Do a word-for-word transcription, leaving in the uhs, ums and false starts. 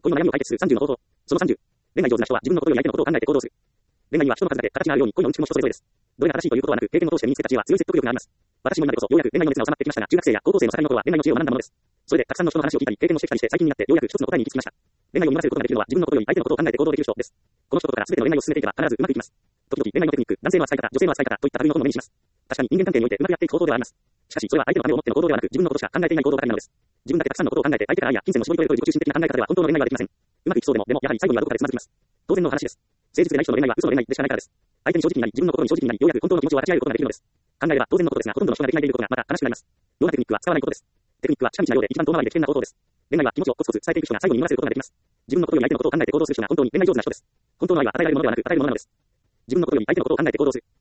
恋の悩みを解決するさんじゅうの方法。そのさんじゅう。恋愛上手な人は自分のことより相手のことを考えて行動する。恋愛には人の数だけ形があるように恋の運も人それぞれです。どれが正しいということはなく、経験を通して身につけた知恵は強い説得力があります。私も今でこそようやく恋愛の熱が収まってきましたが、中学生や高校生の盛りの頃は恋愛の知恵を学んだものです。それでたくさんの人の話を聞いたり、経験をしてきたりして最近になってようやく一つの答えに行き着きました。恋愛を見らせることができるのは自分のことより相手のことを考えて行動できる人です。この人から全ての恋愛を進めていけば必ずうまくいきます。時々恋愛のテクニック、男性の扱い方、女性の扱い方といった類の本を目にします。確かに人間関係においてうまくやっていく方法ではあります。しかしそれは相手のためを思っての行動ではなく、自分のことしか考えていない行動ばかりなのです。自分だけたくさんのことを考えて相手が愛や金銭を絞り取れるという自己中心的な考え方では本当の恋愛はできません。うまくいきそうでも、でもやはり最後にはどこかでつまずきます。当然の話です。誠実でない人の恋愛は嘘の恋愛でしかないからです。相手に正直になり、自分の心に正直になり、ようやく本当の気持ちを分かち合えることができるのです。考えれば当然のことですが、ほとんどの人ができないでいることがまた悲しくなります。ようなテクニックは使わないことです。テクニックは近道なようで一番遠回りで危険な方法です。恋愛は気持ちをコツコツ伝えていく人が最後に見らせることができます。自分のことより相手のことを考えて行動する人が本当に恋愛上手な人です。本当の愛は与えられるものではなく与えるものなのです。自分のことより相手のことを考えて行動する。